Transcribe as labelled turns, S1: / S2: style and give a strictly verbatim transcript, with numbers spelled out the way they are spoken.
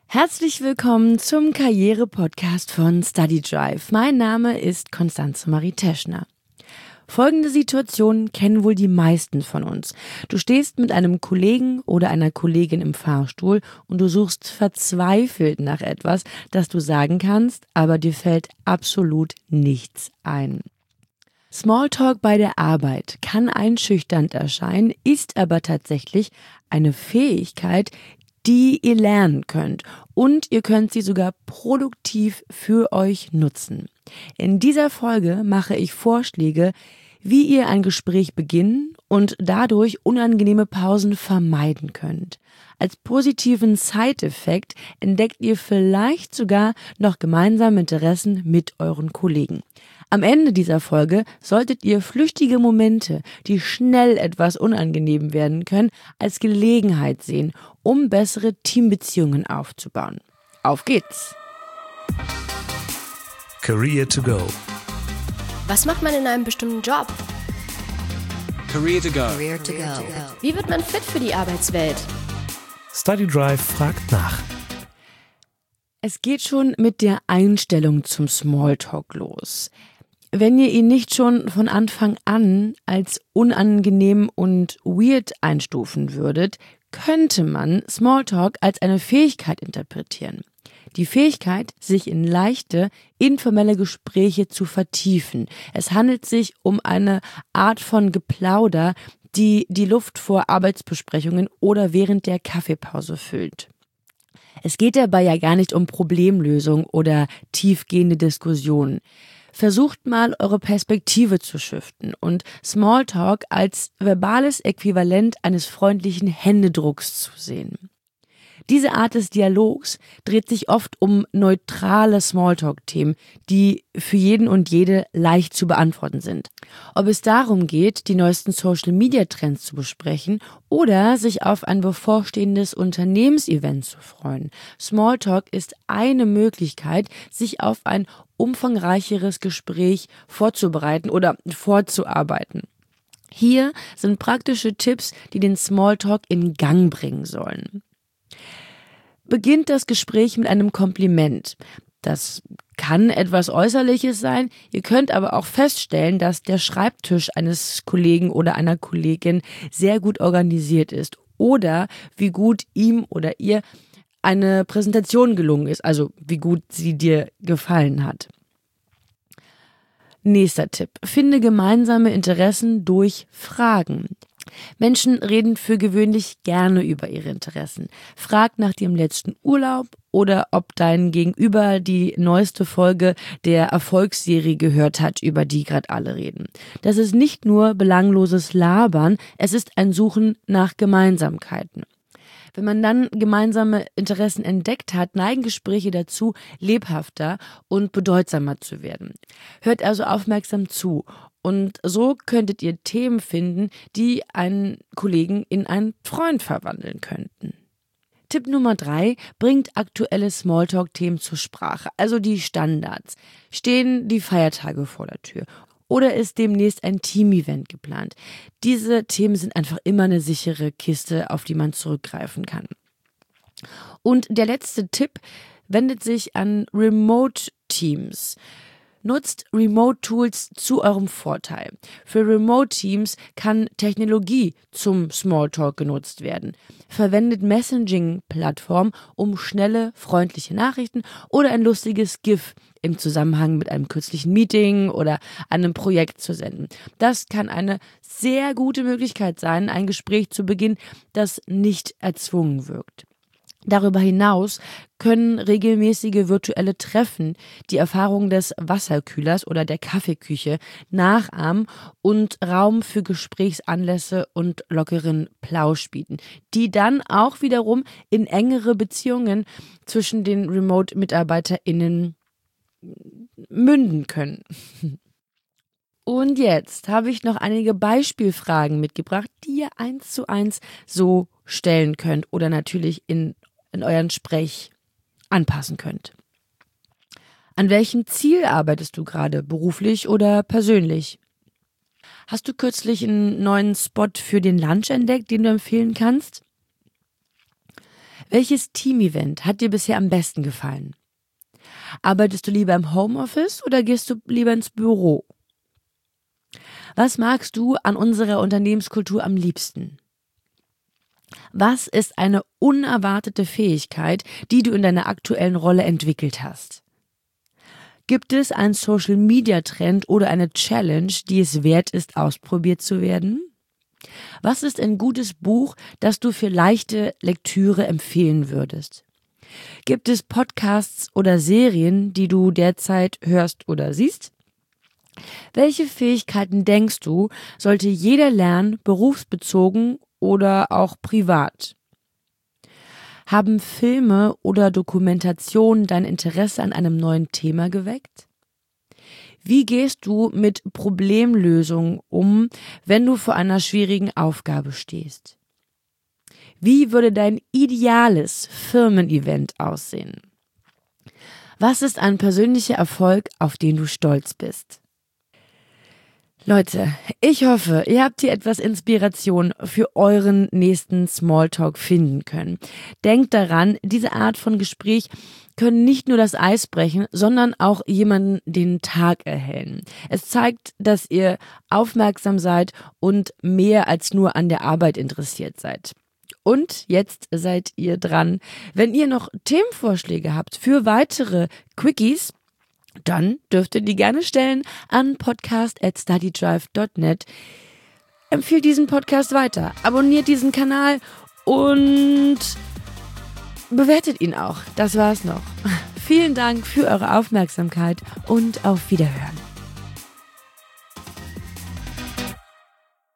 S1: Herzlich willkommen zum Karriere-Podcast von Study Drive. Mein Name ist Constanze Marie Teschner. Folgende Situation kennen wohl die meisten von uns. Du stehst mit einem Kollegen oder einer Kollegin im Fahrstuhl und du suchst verzweifelt nach etwas, das du sagen kannst, aber dir fällt absolut nichts ein. Smalltalk bei der Arbeit kann einschüchternd erscheinen, ist aber tatsächlich eine Fähigkeit, die ihr lernen könnt, und ihr könnt sie sogar produktiv für euch nutzen. In dieser Folge mache ich Vorschläge, wie ihr ein Gespräch beginnen und dadurch unangenehme Pausen vermeiden könnt. Als positiven Side-Effekt entdeckt ihr vielleicht sogar noch gemeinsame Interessen mit euren Kollegen. Am Ende dieser Folge solltet ihr flüchtige Momente, die schnell etwas unangenehm werden können, als Gelegenheit sehen, um bessere Teambeziehungen aufzubauen. Auf geht's!
S2: Career to go.
S3: Was macht man in einem bestimmten Job?
S4: Career to go.
S3: Career to go. Wie wird man fit für die Arbeitswelt?
S2: Study Drive fragt nach.
S1: Es geht schon mit der Einstellung zum Smalltalk los. Wenn ihr ihn nicht schon von Anfang an als unangenehm und weird einstufen würdet, könnte man Smalltalk als eine Fähigkeit interpretieren. Die Fähigkeit, sich in leichte, informelle Gespräche zu vertiefen. Es handelt sich um eine Art von Geplauder, die die Luft vor Arbeitsbesprechungen oder während der Kaffeepause füllt. Es geht dabei ja gar nicht um Problemlösung oder tiefgehende Diskussionen. Versucht mal, eure Perspektive zu shiften und Smalltalk als verbales Äquivalent eines freundlichen Händedrucks zu sehen. Diese Art des Dialogs dreht sich oft um neutrale Smalltalk-Themen, die für jeden und jede leicht zu beantworten sind. Ob es darum geht, die neuesten Social-Media-Trends zu besprechen oder sich auf ein bevorstehendes Unternehmensevent zu freuen. Smalltalk ist eine Möglichkeit, sich auf ein umfangreicheres Gespräch vorzubereiten oder vorzuarbeiten. Hier sind praktische Tipps, die den Smalltalk in Gang bringen sollen. Beginnt das Gespräch mit einem Kompliment. Das kann etwas Äußerliches sein. Ihr könnt aber auch feststellen, dass der Schreibtisch eines Kollegen oder einer Kollegin sehr gut organisiert ist oder wie gut ihm oder ihr eine Präsentation gelungen ist, also wie gut sie dir gefallen hat. Nächster Tipp. Finde gemeinsame Interessen durch Fragen. Menschen reden für gewöhnlich gerne über ihre Interessen. Frag nach ihrem letzten Urlaub oder ob dein Gegenüber die neueste Folge der Erfolgsserie gehört hat, über die gerade alle reden. Das ist nicht nur belangloses Labern, es ist ein Suchen nach Gemeinsamkeiten. Wenn man dann gemeinsame Interessen entdeckt hat, neigen Gespräche dazu, lebhafter und bedeutsamer zu werden. Hört also aufmerksam zu. Und so könntet ihr Themen finden, die einen Kollegen in einen Freund verwandeln könnten. Tipp Nummer drei, bringt aktuelle Smalltalk-Themen zur Sprache, also die Standards. Stehen die Feiertage vor der Tür? Oder ist demnächst ein Team-Event geplant? Diese Themen sind einfach immer eine sichere Kiste, auf die man zurückgreifen kann. Und der letzte Tipp wendet sich an Remote-Teams. Nutzt Remote-Tools zu eurem Vorteil. Für Remote-Teams kann Technologie zum Smalltalk genutzt werden. Verwendet Messaging-Plattformen, um schnelle, freundliche Nachrichten oder ein lustiges GIF im Zusammenhang mit einem kürzlichen Meeting oder einem Projekt zu senden. Das kann eine sehr gute Möglichkeit sein, ein Gespräch zu beginnen, das nicht erzwungen wirkt. Darüber hinaus können regelmäßige virtuelle Treffen die Erfahrung des Wasserkühlers oder der Kaffeeküche nachahmen und Raum für Gesprächsanlässe und lockeren Plausch bieten, die dann auch wiederum in engere Beziehungen zwischen den Remote-MitarbeiterInnen münden können. Und jetzt habe ich noch einige Beispielfragen mitgebracht, die ihr eins zu eins so stellen könnt oder natürlich in in euren Sprech anpassen könnt. An welchem Ziel arbeitest du gerade, beruflich oder persönlich? Hast du kürzlich einen neuen Spot für den Lunch entdeckt, den du empfehlen kannst? Welches Team-Event hat dir bisher am besten gefallen? Arbeitest du lieber im Homeoffice oder gehst du lieber ins Büro? Was magst du an unserer Unternehmenskultur am liebsten? Was ist eine unerwartete Fähigkeit, die du in deiner aktuellen Rolle entwickelt hast? Gibt es einen Social-Media-Trend oder eine Challenge, die es wert ist, ausprobiert zu werden? Was ist ein gutes Buch, das du für leichte Lektüre empfehlen würdest? Gibt es Podcasts oder Serien, die du derzeit hörst oder siehst? Welche Fähigkeiten denkst du, sollte jeder lernen, berufsbezogen oder auch privat? Haben Filme oder Dokumentationen dein Interesse an einem neuen Thema geweckt? Wie gehst du mit Problemlösungen um, wenn du vor einer schwierigen Aufgabe stehst? Wie würde dein ideales Firmen-Event aussehen? Was ist ein persönlicher Erfolg, auf den du stolz bist? Leute, ich hoffe, ihr habt hier etwas Inspiration für euren nächsten Smalltalk finden können. Denkt daran, diese Art von Gespräch können nicht nur das Eis brechen, sondern auch jemanden den Tag erhellen. Es zeigt, dass ihr aufmerksam seid und mehr als nur an der Arbeit interessiert seid. Und jetzt seid ihr dran. Wenn ihr noch Themenvorschläge habt für weitere Quickies, dann dürft ihr die gerne stellen an podcast at studydrive dot net. Empfehlt diesen Podcast weiter, abonniert diesen Kanal und bewertet ihn auch. Das war's noch. Vielen Dank für eure Aufmerksamkeit und auf Wiederhören.